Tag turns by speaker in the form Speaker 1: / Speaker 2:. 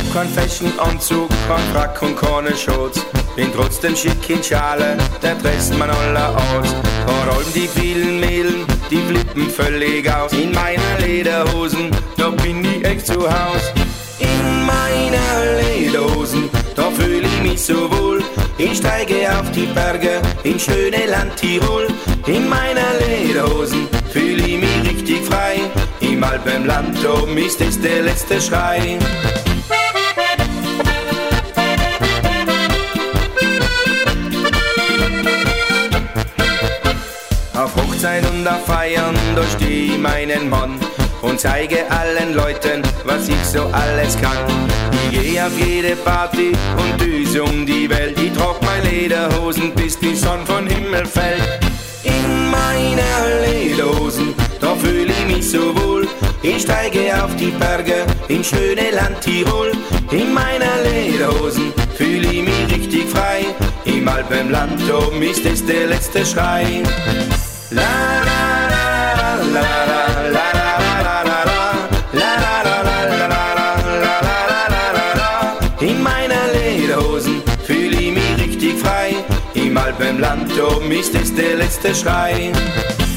Speaker 1: kein Fashionanzug, kein Frack und keine Shorts. Bin trotzdem schick in Schale, der Dress man aller aus. Vor allem die vielen Mädel, die flippen völlig aus. In meiner Lederhosen, da bin ich echt zu Haus. In meiner Lederhosen, da fühl ich mich so wohl. Ich steige auf die Berge in schöne Land Tirol. In meiner Lederhosen fühl ich mich richtig frei. Im Alpenland oben ist es der letzte Schrei. Auf Hochzeit und auf Feiern, da steh ich meinen Mann und zeige allen Leuten, was ich so alles kann. Ich geh auf jede Party und düse um die Welt. Ich trag meine Lederhosen, bis die Sonne vom Himmel fällt. In meiner Lederhosen, da fühl ich mich so wohl. Ich steige auf die Berge in schöne Land Tirol. In meiner Lederhosen fühl ich mich richtig frei. Im Alpenland oben ist es der letzte Schrei. La la la la la la la la la. In meiner Lederhosen fühl ich mich richtig frei. Im Alpenland oben ist es der letzte Schrei.